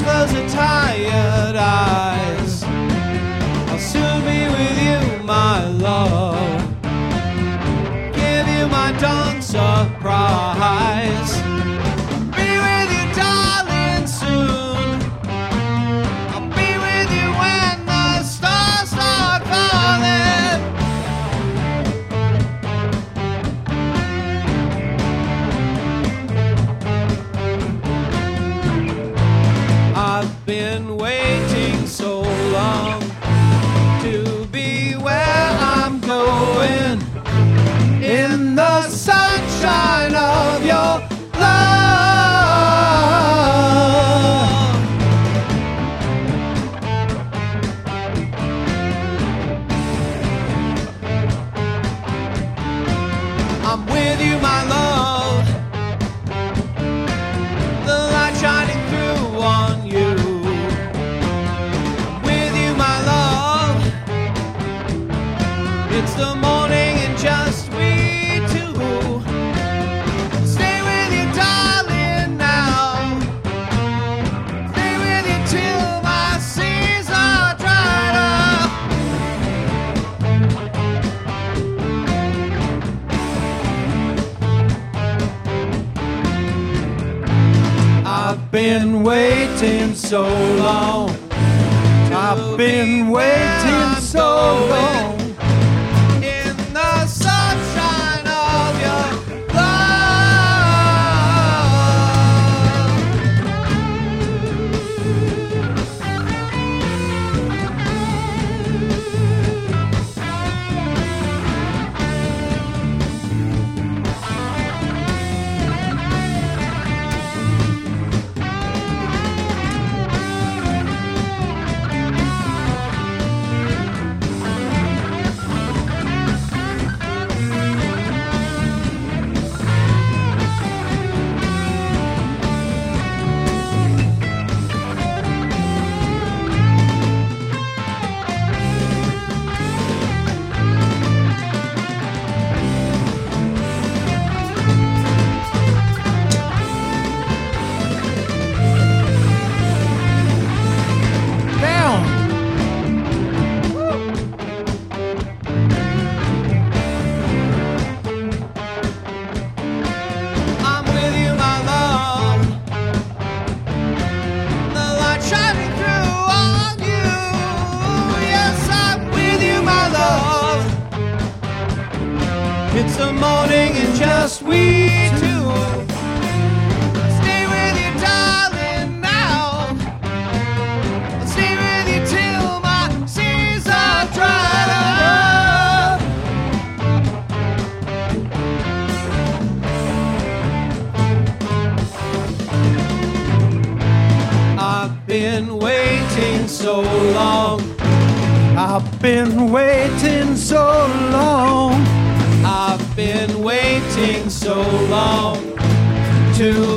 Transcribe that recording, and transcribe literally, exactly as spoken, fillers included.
close your tired eyes. I'll soon be with you, my love. Give you my dawn surprise. Be with you, darling, soon. I'll be with you when the stars start falling. I've been waiting so long to be where I'm going, in the sunshine of your love. I'm with you, my love. The light shining through on you. I'm with you, my love. It's the morning and just we two. Stay with you, darling, now. Stay with you till my seas are dried up. I've been waiting so long. I've been waiting so long. In the sunshine of your love. Down. I'm with you, my love. The light shining through on you. Yes, I'm with you, my love. It's the morning and just we two. Stay with you, darling, now. I'll stay with you till my seas are dried up. I've been waiting so long. I've been waiting so long. I've been waiting so long to